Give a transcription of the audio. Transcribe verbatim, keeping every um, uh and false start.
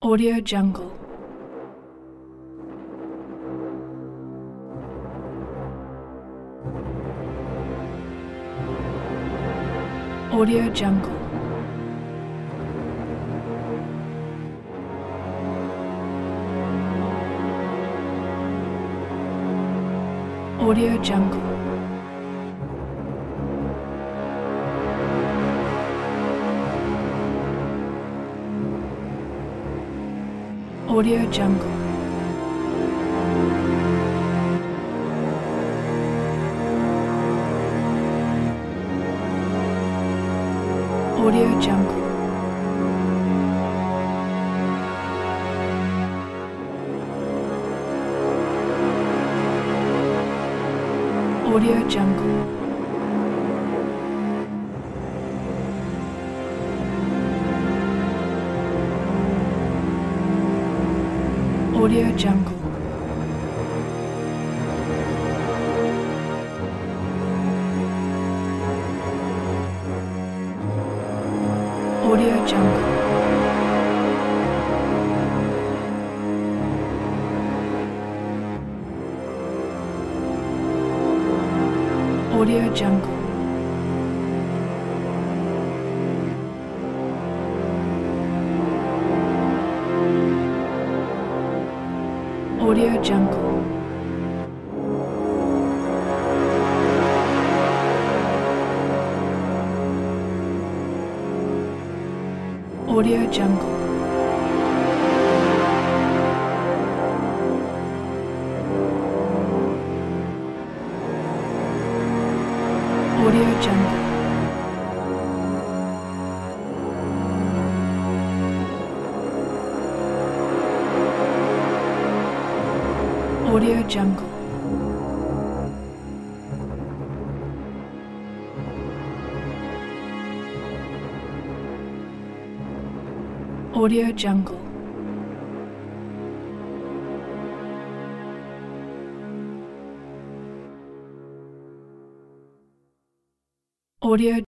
Audio Jungle. Audio Jungle. Audio Jungle. Audio Jungle. Audio Jungle. Audio Jungle. Audio Jungle. Audio Jungle. Audio Jungle. Audio Jungle. Audio Jungle. Audio Jungle. Audio Jungle. Audio Jungle. Audio